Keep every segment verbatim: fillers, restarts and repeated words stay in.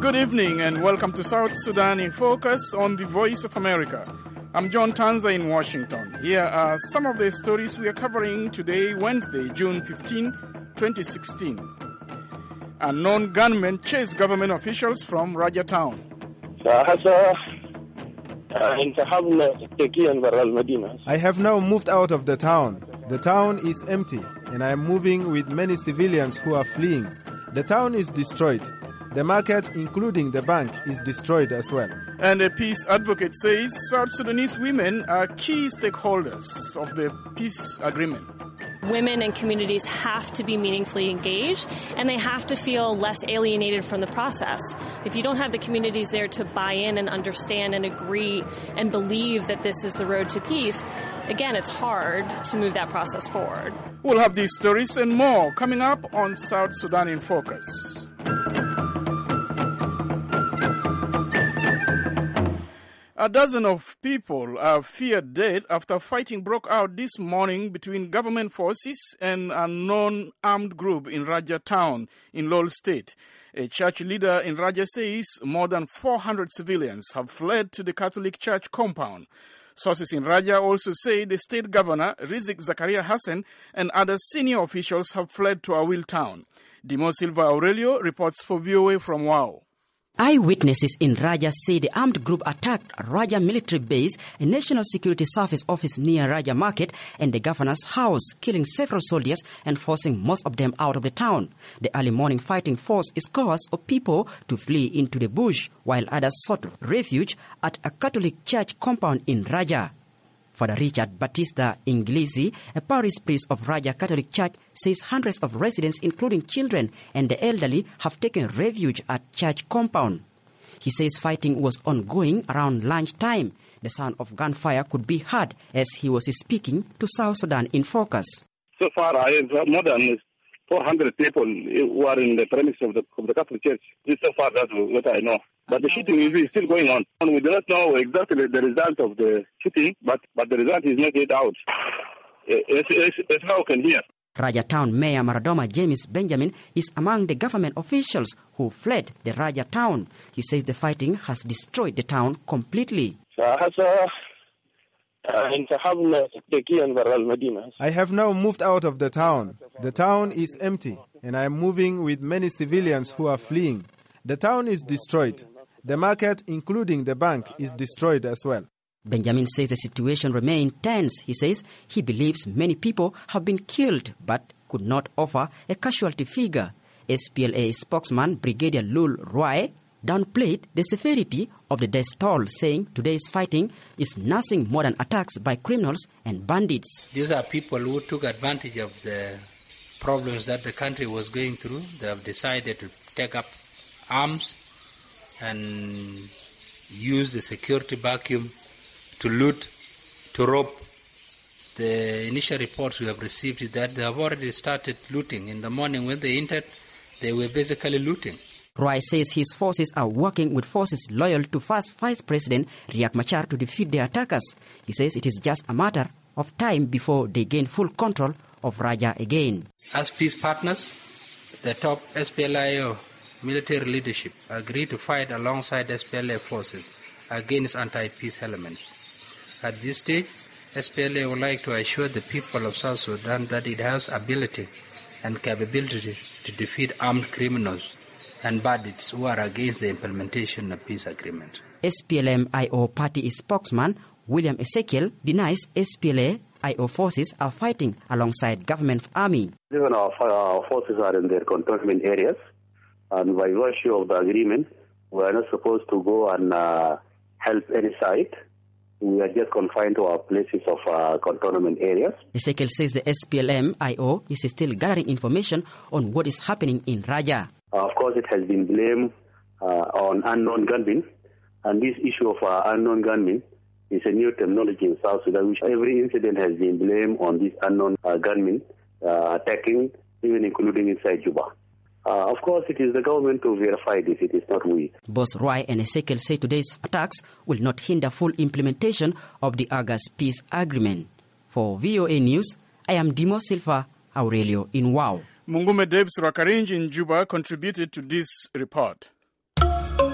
Good evening and welcome to South Sudan in Focus on the Voice of America. I'm John Tanza in Washington. Here are some of the stories we are covering today, Wednesday, June fifteenth, twenty sixteen. Unknown gunmen chase government officials from Raja town. I have now moved out of the town. The town is empty, and I am moving with many civilians who are fleeing. The town is destroyed. The market, including the bank, is destroyed as well. And a peace advocate says South Sudanese women are key stakeholders of the peace agreement. Women and communities have to be meaningfully engaged, and they have to feel less alienated from the process. If you don't have the communities there to buy in and understand and agree and believe that this is the road to peace, again, it's hard to move that process forward. We'll have these stories and more coming up on South Sudan in Focus. A dozen of people are feared dead after fighting broke out this morning between government forces and a non-armed group in Raja town in Lol State. A church leader in Raja says more than four hundred civilians have fled to the Catholic Church compound. Sources in Raja also say the state governor, Rizik Zakaria Hassan, and other senior officials have fled to Awil town. Dimo Silva Aurelio reports for V O A from Wau. Eyewitnesses in Raja say the armed group attacked Raja military base, a national security service office near Raja market, and the governor's house, killing several soldiers and forcing most of them out of the town. The early morning fighting forced scores of people to flee into the bush, while others sought refuge at a Catholic church compound in Raja. Father Richard Batista Inglisi, a parish priest of Raja Catholic Church, says hundreds of residents, including children and the elderly, have taken refuge at church compound. He says fighting was ongoing around lunchtime. The sound of gunfire could be heard as he was speaking to South Sudan in Focus. So far, I have more than four hundred people who are in the premises of the, of the Catholic Church. This so far, that's what I know. But the shooting is still going on. And we do not know exactly the result of the shooting, but, but the result is not yet out. It's, it's, it's now can hear. Raja town Mayor Maradoma James Benjamin is among the government officials who fled the Raja town. He says the fighting has destroyed the town completely. I have now moved out of the town. The town is empty, and I am moving with many civilians who are fleeing. The town is destroyed. The market, including the bank, is destroyed as well. Benjamin says the situation remains tense. He says he believes many people have been killed but could not offer a casualty figure. S P L A spokesman Brigadier Lul Roy downplayed the severity of the death toll, saying today's fighting is nothing more than attacks by criminals and bandits. These are people who took advantage of the problems that the country was going through. They have decided to take up arms and use the security vacuum to loot, to rob. The initial reports we have received is that they have already started looting. In the morning when they entered, they were basically looting. Roy says his forces are working with forces loyal to first Vice President Riek Machar to defeat the attackers. He says it is just a matter of time before they gain full control of Raja again. As peace partners, the top S P L A O military leadership agreed to fight alongside S P L A forces against anti-peace elements. At this stage, S P L A would like to assure the people of South Sudan that it has ability and capability to defeat armed criminals and bandits who are against the implementation of peace agreement. S P L M I O party spokesman William Ezekiel denies S P L A I O forces are fighting alongside government army. Even our, our forces are in their cantonment areas, and by virtue of the agreement, we are not supposed to go and uh, help any side. We are just confined to our places of uh, cantonment areas. Ezekiel says the S P L M I O is still gathering information on what is happening in Raja. Uh, of course, it has been blamed uh, on unknown gunmen, and this issue of uh, unknown gunmen is a new terminology in South Sudan, which every incident has been blamed on these unknown uh, gunmen uh, attacking, even including inside Juba. Uh, of course, it is the government to verify this. It is not we. Both Roy and Ezekiel say today's attacks will not hinder full implementation of the August peace agreement. For V O A News, I am Dimo Silva Aurelio in Wau. Mungume Debs Rakarinj in Juba contributed to this report.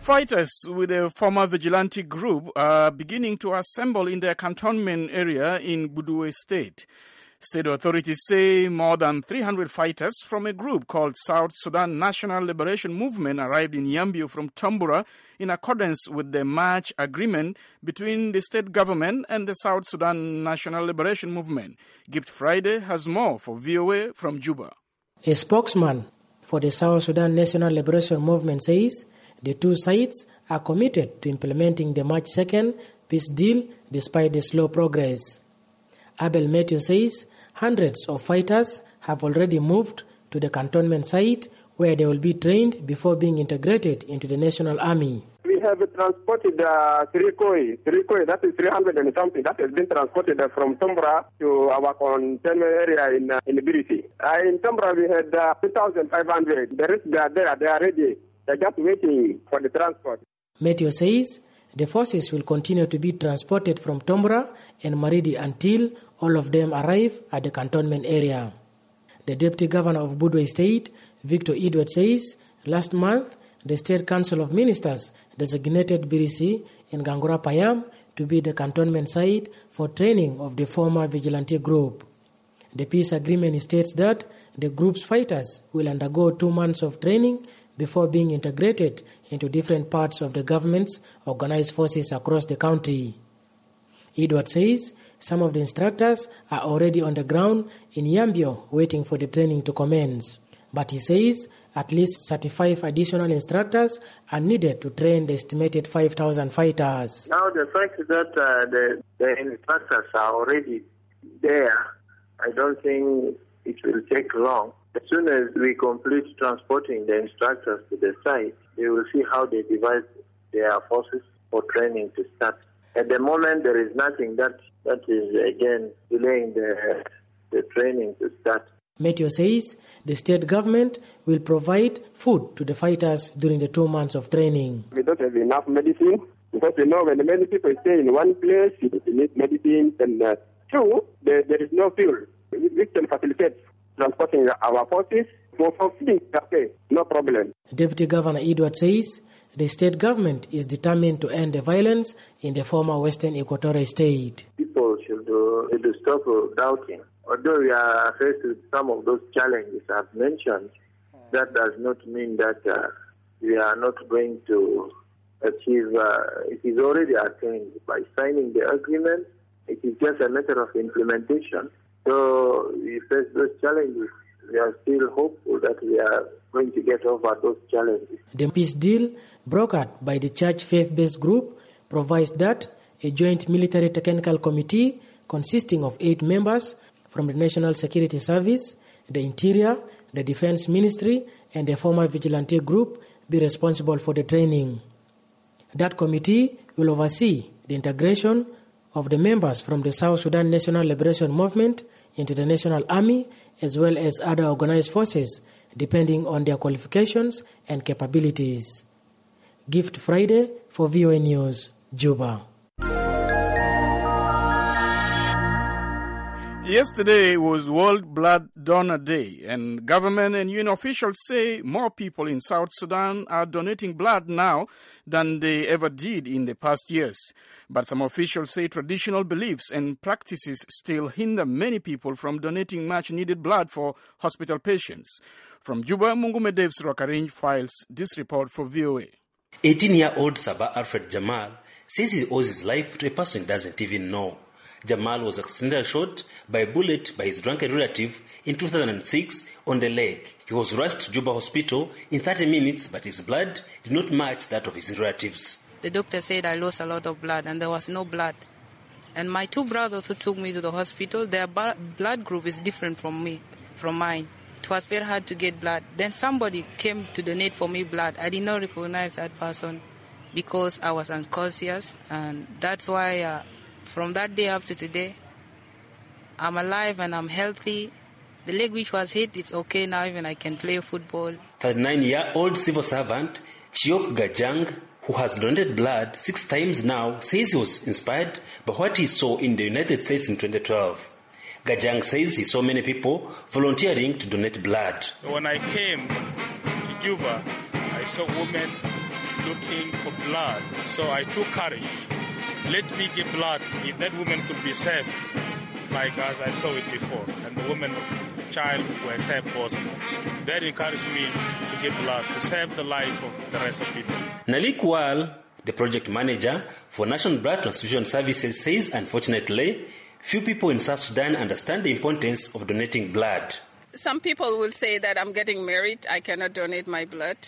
Fighters with a former vigilante group are beginning to assemble in their cantonment area in Budue State. State authorities say more than three hundred fighters from a group called South Sudan National Liberation Movement arrived in Yambio from Tambura in accordance with the March agreement between the state government and the South Sudan National Liberation Movement. Gift Friday has more for V O A from Juba. A spokesman for the South Sudan National Liberation Movement says the two sides are committed to implementing the March second peace deal despite the slow progress. Abel Matthew says hundreds of fighters have already moved to the cantonment site where they will be trained before being integrated into the National Army. We have transported uh, three koi, three koi, that is three hundred and something, that has been transported uh, from Tambra to our cantonment area in uh, in Birisi. Uh, in Tambra we had uh, two thousand five hundred. The rest they are there, they are ready. They're just waiting for the transport. Matthew says the forces will continue to be transported from Tambra and Maridi until all of them arrive at the cantonment area. The Deputy Governor of Budwe State, Victor Edward, says last month the State Council of Ministers designated Birisi and Gangura Payam to be the cantonment site for training of the former vigilante group. The peace agreement states that the group's fighters will undergo two months of training before being integrated into different parts of the government's organized forces across the country. Edward says some of the instructors are already on the ground in Yambio waiting for the training to commence. But he says at least thirty-five additional instructors are needed to train the estimated five thousand fighters. Now the fact that uh, the, the instructors are already there, I don't think it will take long. As soon as we complete transporting the instructors to the site, we will see how they divide their forces for training to start. At the moment, there is nothing that, that is, again, delaying the, the training to start. Matthew says the state government will provide food to the fighters during the two months of training. We don't have enough medicine because, you know, when many people stay in one place, you need medicine, and uh, two, there, there is no fuel. We can facilitate transporting our forces for feeding, okay, no problem. Deputy Governor Edward says the state government is determined to end the violence in the former Western Equatorial State. People should, uh, should stop doubting. Although we are faced with some of those challenges I've mentioned, that does not mean that uh, we are not going to achieve, uh, it is already attained by signing the agreement. It is just a matter of implementation. So we face those challenges. We are still hopeful that we are going to get over those challenges. The peace deal brokered by the church faith-based group provides that a joint military technical committee consisting of eight members from the National Security Service, the Interior, the Defense Ministry, and the former vigilante group be responsible for the training. That committee will oversee the integration of the members from the South Sudan National Liberation Movement into the National Army, as well as other organized forces, depending on their qualifications and capabilities. Gift Friday for V O A News, Juba. Yesterday was World Blood Donor Day, and government and U N officials say more people in South Sudan are donating blood now than they ever did in the past years. But some officials say traditional beliefs and practices still hinder many people from donating much-needed blood for hospital patients. From Juba, Mungume Daves Rakarange files this report for V O A. eighteen-year-old Sabah Alfred Jamal says he owes his life to a person he doesn't even know. Jamal was accidentally shot by a bullet by his drunken relative in two thousand six on the leg. He was rushed to Juba Hospital in thirty minutes, but his blood did not match that of his relatives. The doctor said I lost a lot of blood and there was no blood. And my two brothers who took me to the hospital, their blood group is different from me, from mine. It was very hard to get blood. Then somebody came to donate for me blood. I did not recognize that person because I was unconscious, and that's why uh, from that day up to today, I'm alive and I'm healthy. The leg which was hit, it's okay now, even I can play football. thirty-nine-year-old civil servant Chiok Gajang, who has donated blood six times now, says he was inspired by what he saw in the United States in twenty twelve. Gajang says he saw many people volunteering to donate blood. When I came to Juba, I saw women looking for blood. So I took courage. Let me give blood. If that woman could be saved, like as I saw it before, and the woman, child were saved possible. That encouraged me to give blood, to save the life of the rest of people. Nalik Wal, the project manager for National Blood Transfusion Services, says unfortunately, few people in South Sudan understand the importance of donating blood. Some people will say that I'm getting married, I cannot donate my blood.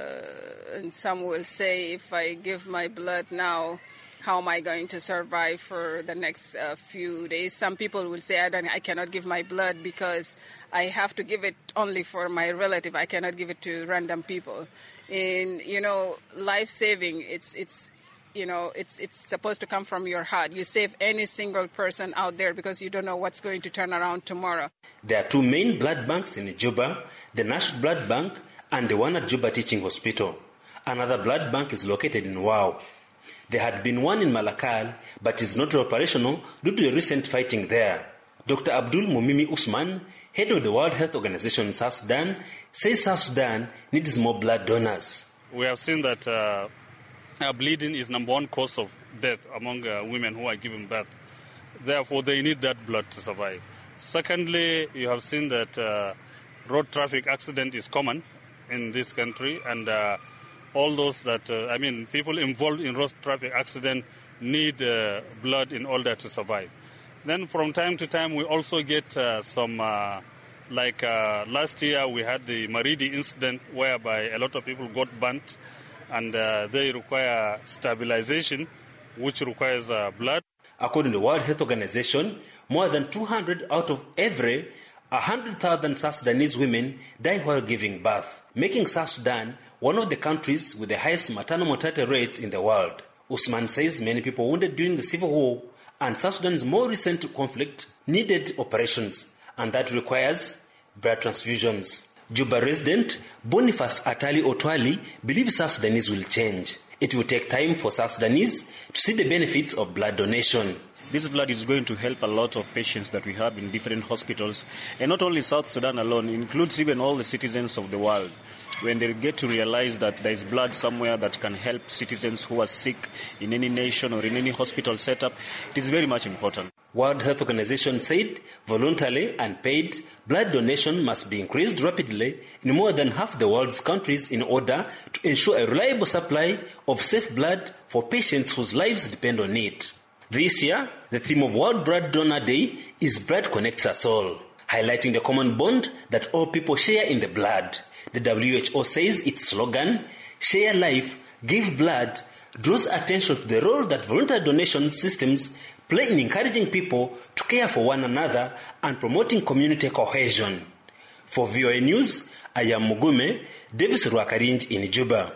Uh, and some will say if I give my blood now, how am I going to survive for the next uh, few days? Some people will say I, don't, I cannot give my blood because I have to give it only for my relative. I cannot give it to random people. In, you know, life-saving, it's it's you know, it's it's supposed to come from your heart. You save any single person out there because you don't know what's going to turn around tomorrow. There are two main blood banks in Juba, the National Blood Bank and the one at Juba Teaching Hospital. Another blood bank is located in Wau. There had been one in Malakal, but is not operational due to the recent fighting there. Doctor Abdul Mumimi Usman, head of the World Health Organization in South Sudan, says South Sudan needs more blood donors. We have seen that uh, uh, bleeding is number one cause of death among uh, women who are giving birth. Therefore, they need that blood to survive. Secondly, you have seen that uh, road traffic accident is common in this country, and uh, all those that, uh, I mean, people involved in road traffic accident need uh, blood in order to survive. Then from time to time, we also get uh, some, uh, like uh, last year we had the Maridi incident whereby a lot of people got burnt and uh, they require stabilization, which requires uh, blood. According to the World Health Organization, more than two hundred out of every one hundred thousand South Sudanese women die while giving birth, making South Sudan one of the countries with the highest maternal mortality rates in the world. Usman says many people wounded during the civil war and South Sudan's more recent conflict needed operations, and that requires blood transfusions. Juba resident Boniface Atali Otwali believes South Sudanese will change. It will take time for South Sudanese to see the benefits of blood donation. This blood is going to help a lot of patients that we have in different hospitals, and not only South Sudan alone, it includes even all the citizens of the world. When they get to realize that there is blood somewhere that can help citizens who are sick in any nation or in any hospital setup, it is very much important. World Health Organization said voluntary and paid blood donation must be increased rapidly in more than half the world's countries in order to ensure a reliable supply of safe blood for patients whose lives depend on it. This year, the theme of World Blood Donor Day is Blood Connects Us All, highlighting the common bond that all people share in the blood. The W H O says its slogan, Share Life, Give Blood, draws attention to the role that voluntary donation systems play in encouraging people to care for one another and promoting community cohesion. For V O A News, I am Mugume, Davis Rwakarinj in Juba.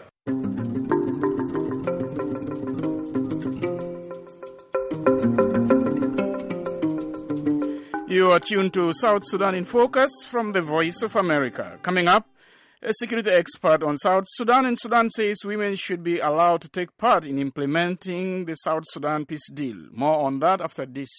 You are tuned to South Sudan in Focus from the Voice of America. Coming up, a security expert on South Sudan in Sudan says women should be allowed to take part in implementing the South Sudan peace deal. More on that after this.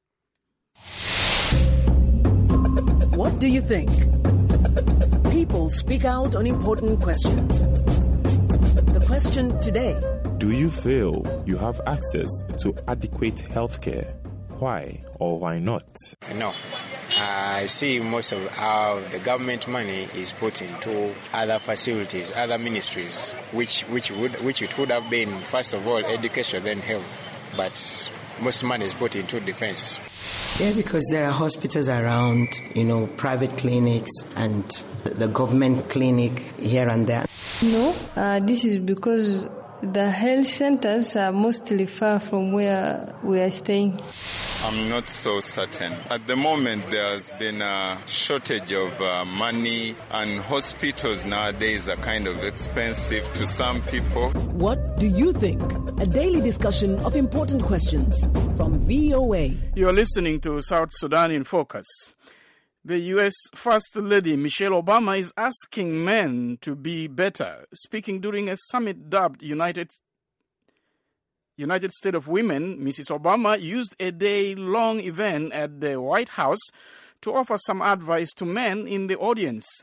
What do you think? People speak out on important questions. The question today: do you feel you have access to adequate health care? Why or why not? No. I see most of how the government money is put into other facilities, other ministries, which which would which it would have been, first of all, education, then health. But most money is put into defense. Yeah, because there are hospitals around, you know, private clinics and the government clinic here and there. No, uh, this is because the health centers are mostly far from where we are staying. I'm not so certain. At the moment, there has been a shortage of uh, money, and hospitals nowadays are kind of expensive to some people. What do you think? A daily discussion of important questions from V O A. You are listening to South Sudan in Focus. The U S First Lady Michelle Obama is asking men to be better. Speaking during a summit dubbed United United States of Women, Missus Obama used a day-long event at the White House to offer some advice to men in the audience.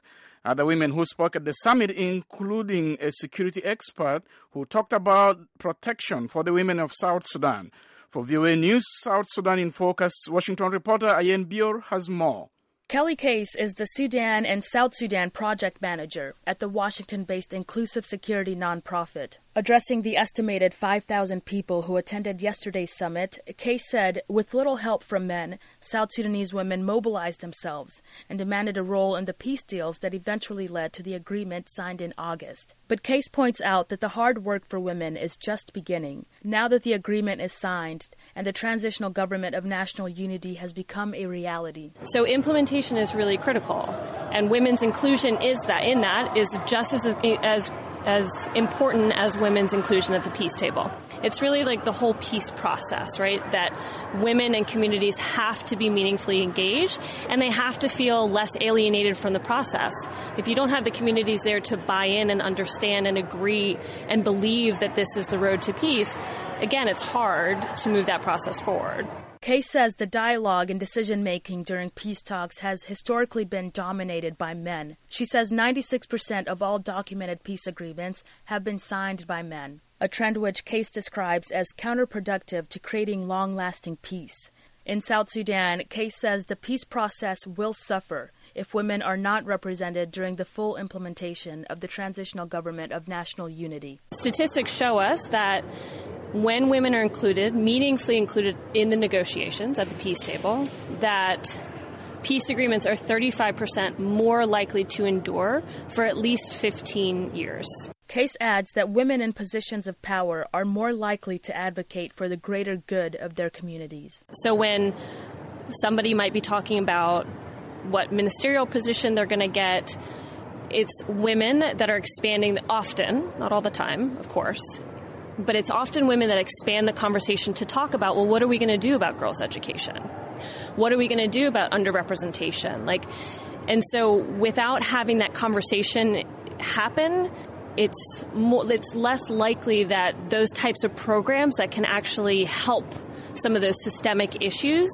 Other women who spoke at the summit, including a security expert who talked about protection for the women of South Sudan. For V O A News, South Sudan in Focus, Washington reporter Ayen Bior has more. Kelly Case is the Sudan and South Sudan project manager at the Washington-based Inclusive Security nonprofit. Addressing the estimated five thousand people who attended yesterday's summit, Case said, with little help from men, South Sudanese women mobilized themselves and demanded a role in the peace deals that eventually led to the agreement signed in August. But Case points out that the hard work for women is just beginning, now that the agreement is signed and the transitional government of national unity has become a reality. So implementation is really critical, and women's inclusion is that in that is just as as as important as women's inclusion at the peace table. It's really like the whole peace process, right? That women and communities have to be meaningfully engaged, and they have to feel less alienated from the process. If you don't have the communities there to buy in and understand and agree and believe that this is the road to peace, again, it's hard to move that process forward. Case says the dialogue and decision-making during peace talks has historically been dominated by men. She says ninety-six percent of all documented peace agreements have been signed by men, a trend which Case describes as counterproductive to creating long-lasting peace. In South Sudan, Case says the peace process will suffer if women are not represented during the full implementation of the transitional government of national unity. Statistics show us that when women are included, meaningfully included in the negotiations at the peace table, that peace agreements are thirty-five percent more likely to endure for at least fifteen years. Case adds that women in positions of power are more likely to advocate for the greater good of their communities. So when somebody might be talking about what ministerial position they're going to get, it's women that are expanding often, not all the time, of course, but it's often women that expand the conversation to talk about, well, what are we going to do about girls' education? What are we going to do about underrepresentation? Like, and so without having that conversation happen, it's more, it's less likely that those types of programs that can actually help some of those systemic issues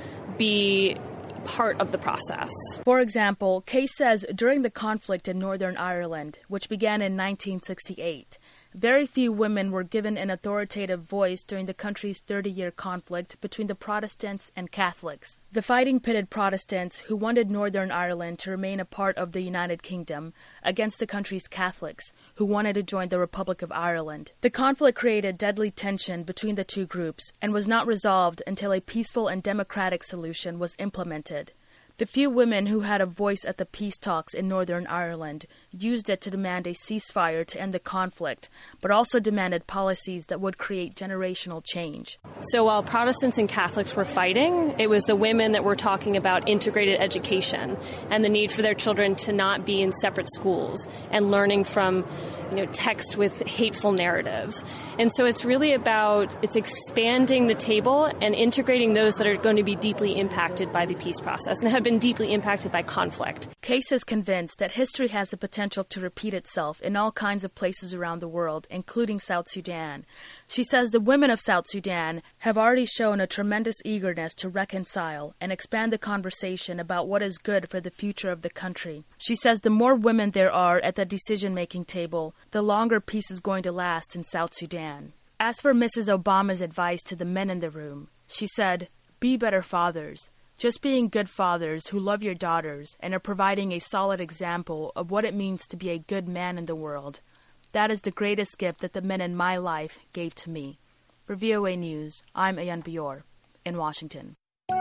be part of the process. For example, Case says during the conflict in Northern Ireland, which began in nineteen sixty-eight, very few women were given an authoritative voice during the country's thirty-year conflict between the Protestants and Catholics. The fighting pitted Protestants, who wanted Northern Ireland to remain a part of the United Kingdom, against the country's Catholics, who wanted to join the Republic of Ireland. The conflict created deadly tension between the two groups and was not resolved until a peaceful and democratic solution was implemented. The few women who had a voice at the peace talks in Northern Ireland used it to demand a ceasefire to end the conflict, but also demanded policies that would create generational change. So while Protestants and Catholics were fighting, it was the women that were talking about integrated education and the need for their children to not be in separate schools and learning from, you know, text with hateful narratives. And so it's really about, it's expanding the table and integrating those that are going to be deeply impacted by the peace process and have been deeply impacted by conflict. Case is convinced that history has the potential to repeat itself in all kinds of places around the world, including South Sudan. She says the women of South Sudan have already shown a tremendous eagerness to reconcile and expand the conversation about what is good for the future of the country. She says the more women there are at the decision-making table, the longer peace is going to last in South Sudan. As for Missus Obama's advice to the men in the room, she said, "Be better fathers. Just being good fathers who love your daughters and are providing a solid example of what it means to be a good man in the world. That is the greatest gift that the men in my life gave to me." For V O A News, I'm Ayan Bior in Washington.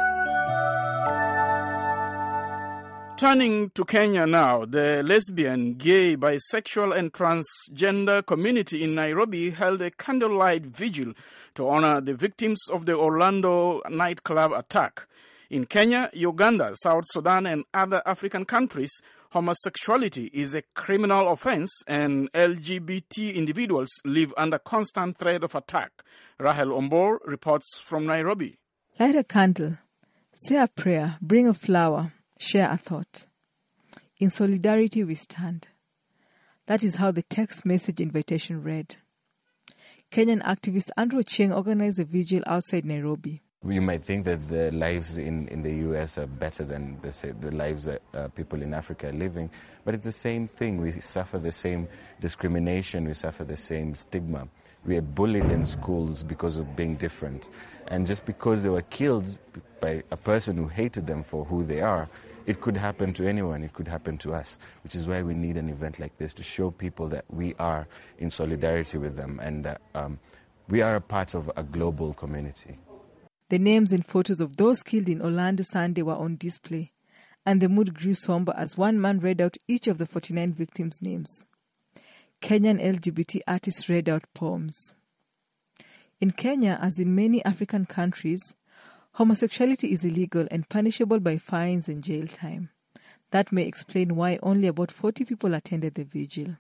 Turning to Kenya now, the lesbian, gay, bisexual and transgender community in Nairobi held a candlelight vigil to honor the victims of the Orlando nightclub attack. In Kenya, Uganda, South Sudan and other African countries, homosexuality is a criminal offense and L G B T individuals live under constant threat of attack. Rahel Ombor reports from Nairobi. Light a candle, say a prayer, bring a flower, share a thought. In solidarity we stand. That is how the text message invitation read. Kenyan activist Andrew Ochieng organized a vigil outside Nairobi. You might think that the lives in, in the U S are better than the, the lives that uh, people in Africa are living, but it's the same thing. We suffer the same discrimination, we suffer the same stigma. We are bullied in schools because of being different. And just because they were killed by a person who hated them for who they are, it could happen to anyone, it could happen to us, which is why we need an event like this to show people that we are in solidarity with them and that um, we are a part of a global community. The names and photos of those killed in Orlando Sunday were on display, and the mood grew somber as one man read out each of the forty-nine victims' names. Kenyan L G B T artists read out poems. In Kenya, as in many African countries, homosexuality is illegal and punishable by fines and jail time. That may explain why only about forty people attended the vigil.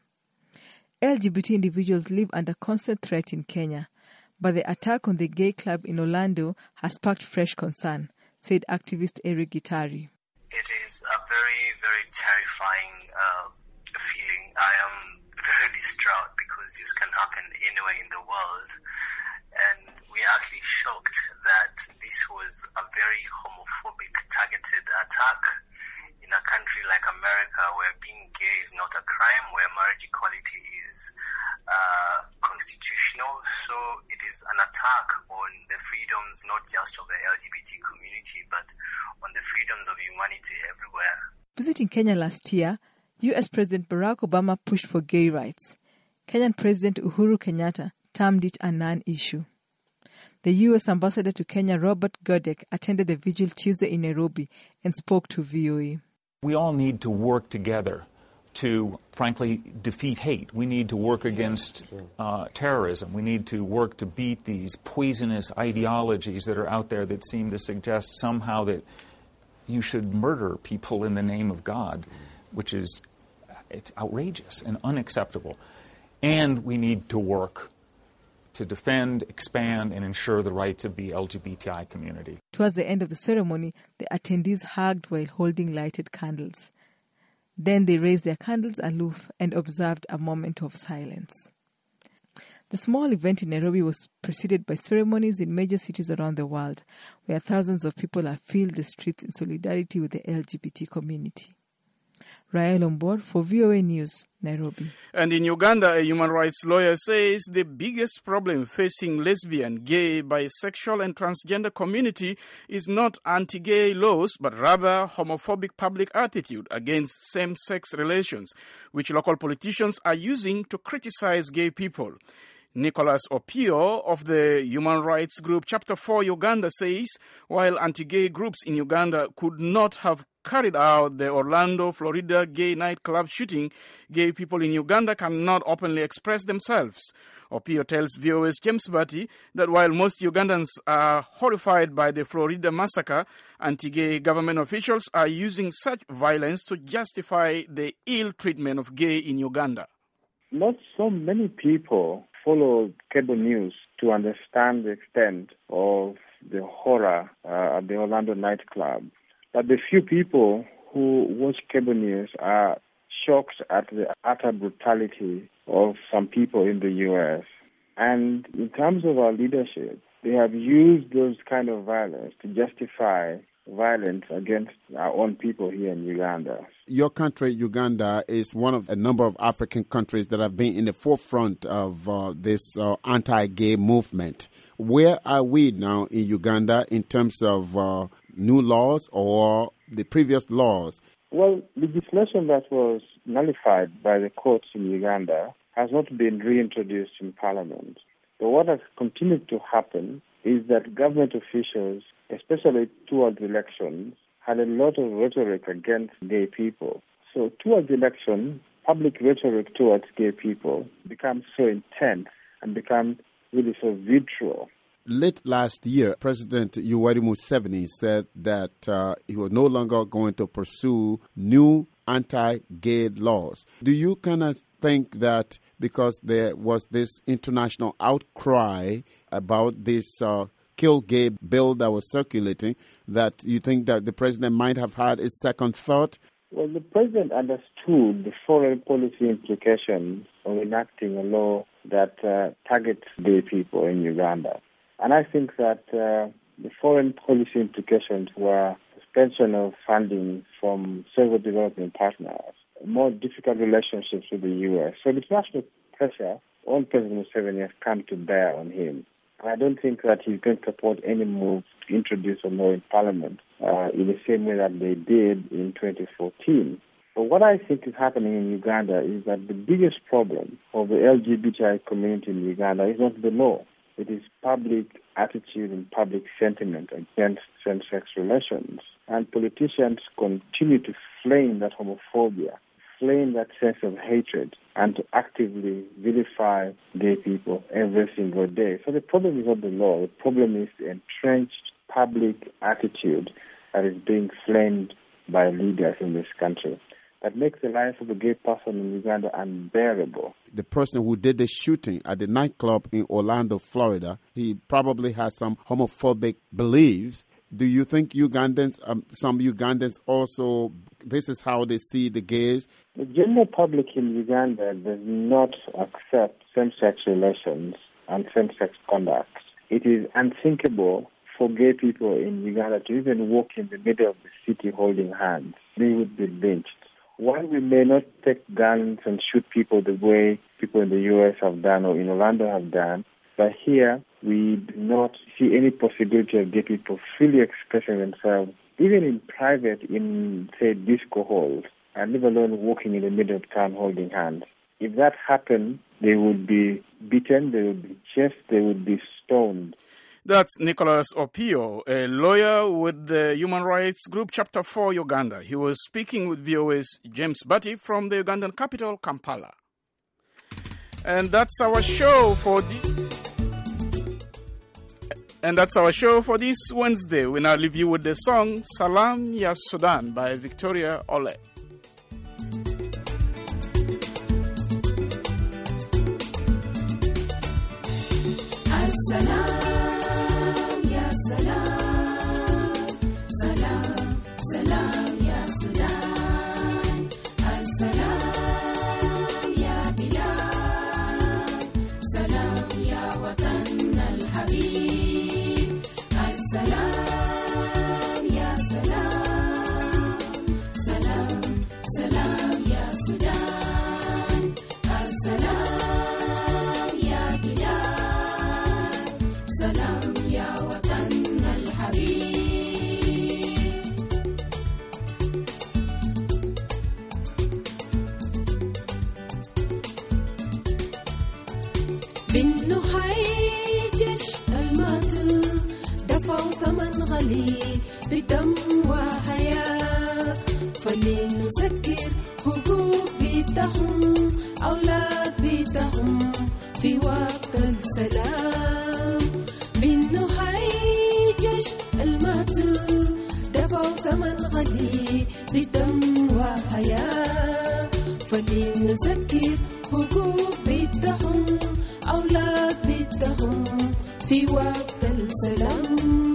L G B T individuals live under constant threat in Kenya, but the attack on the gay club in Orlando has sparked fresh concern, said activist Eric Gitari. It is a very, very terrifying uh, feeling. I am very distraught because this can happen anywhere in the world. And we are actually shocked that this was a very homophobic, targeted attack in a country like America, where being gay is not a crime, where marriage equality is uh, constitutional. So it is an attack on the freedoms, not just of the L G B T community, but on the freedoms of humanity everywhere. Visiting Kenya last year, U S President Barack Obama pushed for gay rights. Kenyan President Uhuru Kenyatta termed it a non-issue. The U S Ambassador to Kenya, Robert Godek, attended the vigil Tuesday in Nairobi and spoke to V O A. We all need to work together to, frankly, defeat hate. We need to work against uh, terrorism. We need to work to beat these poisonous ideologies that are out there that seem to suggest somehow that you should murder people in the name of God, which is it's outrageous and unacceptable. And we need to work to defend, expand, and ensure the rights of the L G B T I community. Towards the end of the ceremony, the attendees hugged while holding lighted candles. Then they raised their candles aloof and observed a moment of silence. The small event in Nairobi was preceded by ceremonies in major cities around the world, where thousands of people have filled the streets in solidarity with the L G B T community. Rael Ombor for V O A News, Nairobi. And in Uganda, a human rights lawyer says the biggest problem facing lesbian, gay, bisexual and transgender community is not anti-gay laws, but rather homophobic public attitude against same-sex relations, which local politicians are using to criticize gay people. Nicholas Opio of the human rights group Chapter four Uganda says while anti-gay groups in Uganda could not have carried out the Orlando, Florida gay nightclub shooting, gay people in Uganda cannot openly express themselves. Opio tells V O A's James Batty that while most Ugandans are horrified by the Florida massacre, anti-gay government officials are using such violence to justify the ill treatment of gay in Uganda. Not so many people follow cable news to understand the extent of the horror uh, at the Orlando nightclub. But the few people who watch cable news are shocked at the utter brutality of some people in the U S. And in terms of our leadership, they have used those kind of violence to justify violence against our own people here in Uganda. Your country, Uganda, is one of a number of African countries that have been in the forefront of uh, this uh, anti-gay movement. Where are we now in Uganda in terms of uh, new laws or the previous laws? Well, legislation that was nullified by the courts in Uganda has not been reintroduced in Parliament. But what has continued to happen is that government officials, especially towards elections, had a lot of rhetoric against gay people. So towards election, public rhetoric towards gay people becomes so intense and becomes really so vitriol. Late last year, President Yoweri Museveni said that uh, he was no longer going to pursue new anti-gay laws. Do you kind of think that because there was this international outcry about this uh, Kill Gay bill that was circulating, that you think that the president might have had a second thought? Well, the president understood the foreign policy implications of enacting a law that uh, targets gay people in Uganda. And I think that uh, the foreign policy implications were suspension of funding from several development partners, more difficult relationships with the U S. So the international pressure on President Museveni has come to bear on him. And I don't think that he's going to support any move to introduce a law in Parliament uh, in the same way that they did in twenty fourteen. But what I think is happening in Uganda is that the biggest problem of the L G B T I community in Uganda is not the law. It is public attitude and public sentiment against same-sex relations. And politicians continue to flame that homophobia, flame that sense of hatred, and to actively vilify gay people every single day. So the problem is not the law. The problem is the entrenched public attitude that is being flamed by leaders in this country. That makes the life of a gay person in Uganda unbearable. The person who did the shooting at the nightclub in Orlando, Florida, he probably has some homophobic beliefs. Do you think Ugandans, um, some Ugandans also, this is how they see the gays? The general public in Uganda does not accept same-sex relations and same-sex conduct. It is unthinkable for gay people in Uganda to even walk in the middle of the city holding hands. They would be lynched. While we may not take guns and shoot people the way people in the U S have done or in Orlando have done, but here we do not see any possibility of gay people freely expressing themselves, even in private, in, say, disco halls, and let alone walking in the middle of town holding hands. If that happened, they would be beaten, they would be chased, they would be stoned. That's Nicholas Opio, a lawyer with the human rights group Chapter four Uganda. He was speaking with V O A's James Batty from the Ugandan capital, Kampala. And that's our show for the... And that's our show for this Wednesday. We now leave you with the song Salam Ya Sudan by Victoria Ole. As-salam. Salam, salam ya Sudan. Al-salam ya Bilad. Salam ya Watan al-Habib. Al-salam ya salam. Salam, salam ya Sudan. Al-salam ya Bilad. Salam ya Watan al-Habib. بدم وحياة فلنذكر حقوق بيتهم أولاد بيتهم في وقت السلام بأنه حيجش الماتوا دفعوا ثمن غالي بدم وحياة فلنذكر حقوق بيتهم أولاد بيتهم في وقت السلام.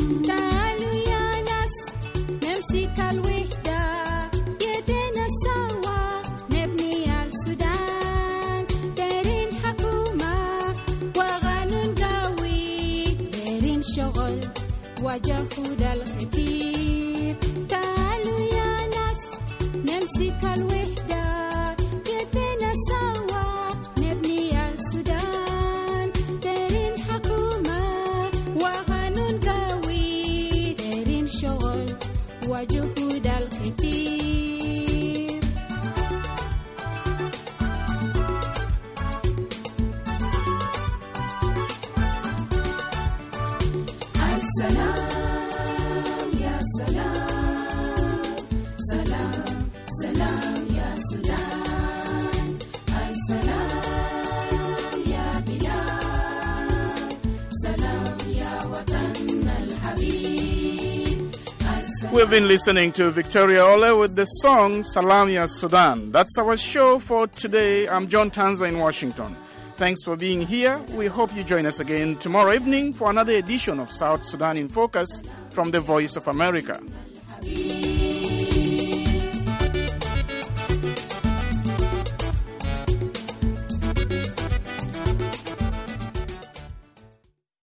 وجهود الخطير تعالوا يا ناس نمسك الوحدة يدنا سوا نبني السودان دايرين حكومة وقانون قوي دايرين شغل وجهود الخطير. السلام We've been listening to Victoria Ole with the song Salam Ya Sudan. That's our show for today. I'm John Tanza in Washington. Thanks for being here. We hope you join us again tomorrow evening for another edition of South Sudan in Focus from the Voice of America.